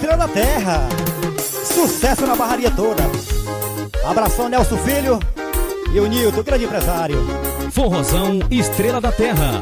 Estrela da Terra. Sucesso na barraria toda. Abração Nelson Filho e o Nilton, grande empresário. Forrozão Estrela da Terra.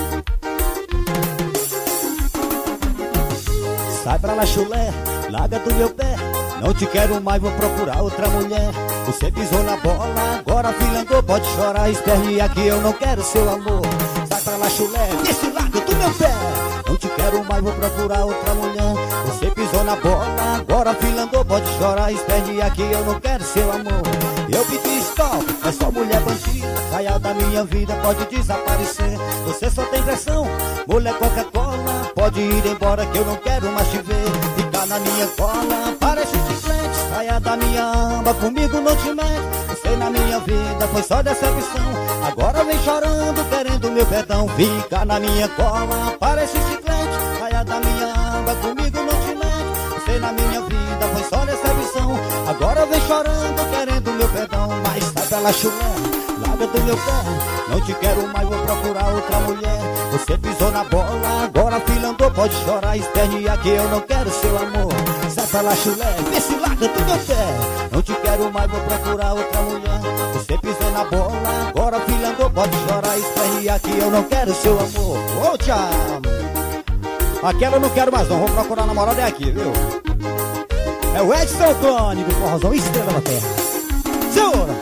Sai pra lá, chulé, larga do meu pé. Não te quero mais, vou procurar outra mulher. Você pisou na bola, agora filangou. Pode chorar, esperne aqui, eu não quero seu amor. Sai pra lá, chulé, desse larga do meu pé. Não te quero mais, vou procurar outra mulher. Você pisou na bola, agora filangou. Pode chorar, esperne aqui, eu não quero seu amor. Eu pedi stop, é só mulher bandida. Saia da minha vida, pode desaparecer. Você só tem pressão, mulher Coca-Cola. Pode ir embora que eu não quero mais te ver. Ficar na minha cola, parece chiclete. Saia da minha aba, comigo não te mete. Você na minha vida foi só decepção. Agora vem chorando, querendo meu perdão. Fica na minha cola, parece chiclete. Saia da minha aba, comigo não te mete. Você na minha vida foi só decepção. Agora vem chorando, querendo meu perdão. Mas sai pra lá, chulé, larga do meu pé. Não te quero mais, vou procurar outra mulher. Você pisou na bola, agora filandou. Pode chorar, esperne aqui, eu não quero seu amor. Sai pra lá, chulé, vê se larga do meu pé. Não te quero mais, vou procurar outra mulher. Você pisou na bola, agora filandou. Pode chorar, esperne aqui, eu não quero seu amor. Ô, tchau. Aquela eu não quero mais não, vou procurar namorada é aqui, viu? É o Edson Clone do Forrozão Estrela da Terra. Segura!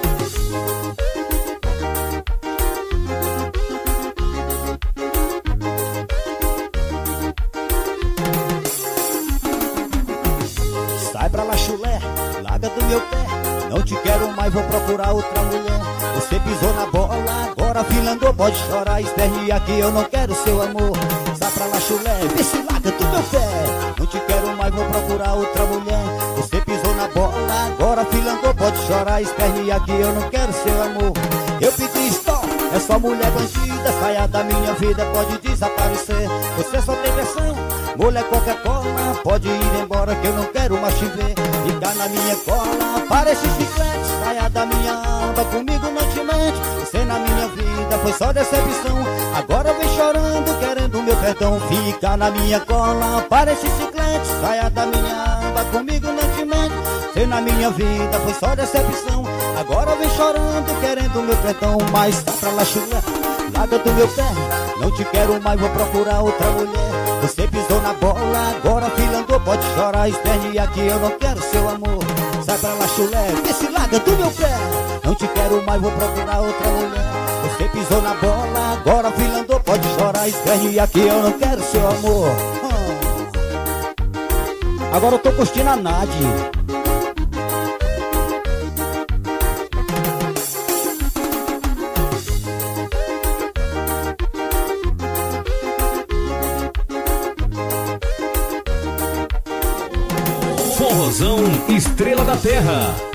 Sai pra lá, chulé, larga do meu pé. Não te quero mais, vou procurar outra mulher. Você pisou na bola, agora filangou. Pode chorar, esperne aqui, eu não quero seu amor. Sai pra lá, chulé, vê se larga do meu pé. Não te quero mais, vou procurar outra mulher. Você pisou na bola, agora filangou. Pode chorar, esperne aqui, eu não quero seu amor. Eu pedi stop, é só mulher bandida. Saia da minha vida, pode desaparecer. Você só tem pressão, mulher Coca-Cola. Pode ir embora que eu não quero mais te ver. Ficar na minha cola, parece chiclete. Saia da minha aba, comigo não te mete. Você na minha vida foi só decepção. Agora vem chorando, querendo meu perdão. Fica na minha cola, parece chiclete. Saia da minha aba, comigo não te mete. Você na minha vida foi só decepção. Agora vem chorando, querendo meu perdão. Mas tá pra lá, chulé, larga do meu pé. Não te quero mais, vou procurar outra mulher. Você pisou na bola, agora filangou. Pode chorar, esperne aqui, eu não quero seu amor. Sai pra lá, chulé, vê se larga do meu pé. Não te quero mais, vou procurar outra mulher. Você pisou na bola, agora filangou. Pode chorar, esperne aqui, eu não quero seu amor. Agora eu tô curtindo a Nádia. Forrozão Estrela da Terra.